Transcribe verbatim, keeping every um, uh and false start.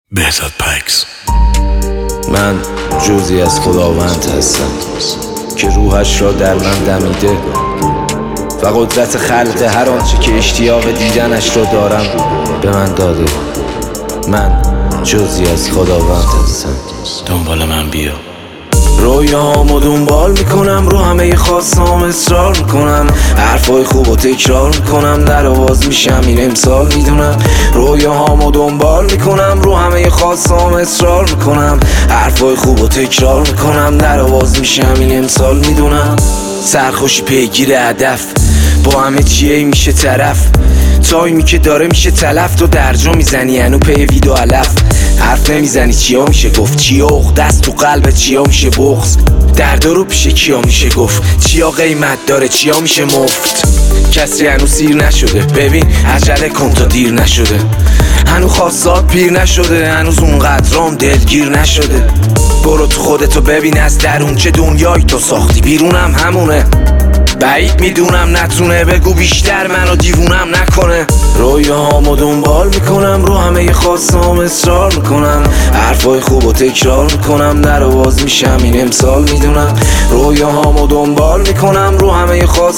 بهزاد پکس. من جزئی از خداوند هستم که روحش را در من دمیده و قدرت خلق هر آنچه که اشتیاق دیدنش را دارم به من داده. من جزئی از خداوند هستم. دنبال من بیا. رویاهامو دنبال میکنم، رو همه خواستام اصرار میکنم، حرفای خوبو تکرار میکنم، در آواز میشم این امسال میدونم. رویاهامو دنبال میکنم، رو همه خواستام اصرار میکنم، حرفای خوبو تکرار میکنم، در آواز میشم این امسال میدونم. سرخوشی پیگیر هدف، با همه چیه میشه طرف، تایمی که داره میشه تلف. تو درجا میزنی هنو پی ویدو علف، حرف نمیزنی چیا میشه گفت، چیا اخ دست تو قلبت چیا میشه بغض، دردا رو پیش کیا میشه گفت، چیا قیمت داره چیا میشه مفت. کسی هنو سیر نشده، ببین عجله کن تا دیر نشده، هنو خواستات پیر نشده، هنوز اونقدرام دلگیر نشده. برو تو خودتو ببین از درون چه دنیایی تو ساختی، بیرونم همونه، بعید میدونم نتونه بگو بیشتر منو دیوونم نکنه. رویاهامو دنبال میکنم، رو همه خواستام اصرار میکنم، حرفای خوبو تکرار میکنم، در آواز میشم این امسال میدونم. رویاهامو دنبال میکنم، رو همه خواستام